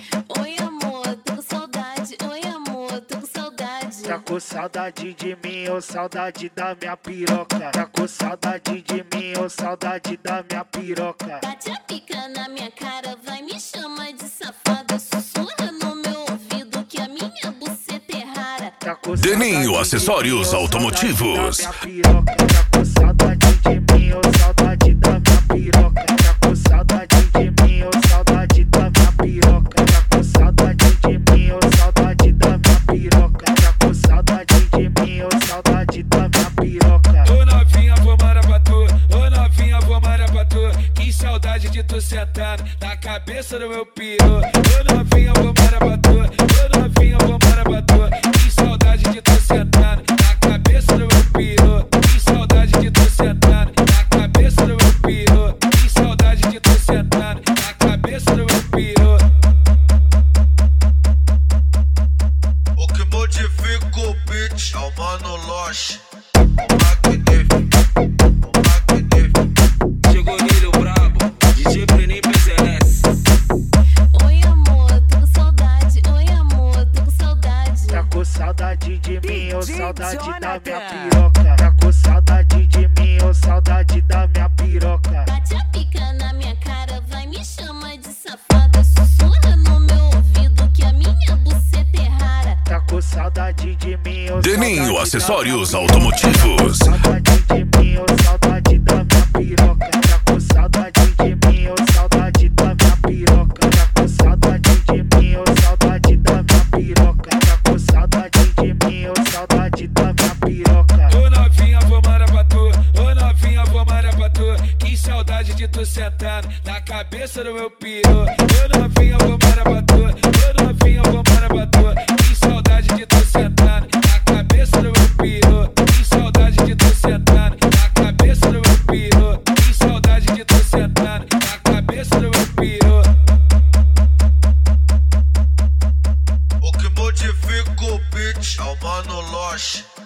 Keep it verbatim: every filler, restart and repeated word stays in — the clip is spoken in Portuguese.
Oi amor, tô com saudade. Oi amor, tô com saudade. Tá com saudade de mim ou saudade da minha piroca? Tá com saudade de mim ou saudade da minha piroca? Bate a pica na minha cara, vai me chama de safada. Sussurra no meu ouvido que a minha buceta é rara. Tá com Deninho saudade Acessórios de mim ou Automotivos. saudade da minha piroca? Tá com saudade de mim ou saudade da minha piroca? Tá com saudade de mim ou saudade da minha piroca? Tá com saudade de mim ou saudade da minha piroca? Tá com saudade de mim ou saudade da minha piroca? Ô novinha, vou mara pra tu. Ô novinha, vou mara pra tu. Que saudade de tu sentado na cabeça do meu piru. Ô novinha, vou mara pra tu. Ô novinha, vou mara pra tu. Que saudade de tu sentado na cabeça do meu piru. Que saudade de tu sentado na cabeça do meu piru. Que saudade de tu sentado na cabeça do meu piru. O que modifica o beat é o Mano Loche, o magnífico, o magnífico. Chegou Nilo brabo, D J Brenin P Z S. Oi amor, tô com saudade. Oi amor, tô com saudade. Tá com saudade de mim ou saudade da minha Jonathan. piroca? Tá com saudade de mim ou saudade da minha piroca? Bate a pica na minha cara, vai me chama de safada. Sussurra no meu ouvido que a minha buceta é rara. Tá com saudade de mim ou Deninho saudade Acessórios da minha piroca? Automotivos. Saudade de mim ou saudade da minha piroca? Tá com saudade de mim ou saudade da minha piroca? Tá com saudade de mim ou saudade da minha piroca? Tá com saudade de mim ou saudade da minha piroca? Ô novinha, vou mara pra tu. Ô novinha, vou mara pra tu. Que saudade de tu sentado na cabeça do meu piru. Ô novinha, vou mara pra tu. Ô novinha, vou mara pra tu. Que saudade de tu sentado na cabeça do meu piru. Que saudade de tu sentado na cabeça do meu piru. Que saudade de tu sentado na cabeça do meu piru. O que modifica o beat é o Mano Loche,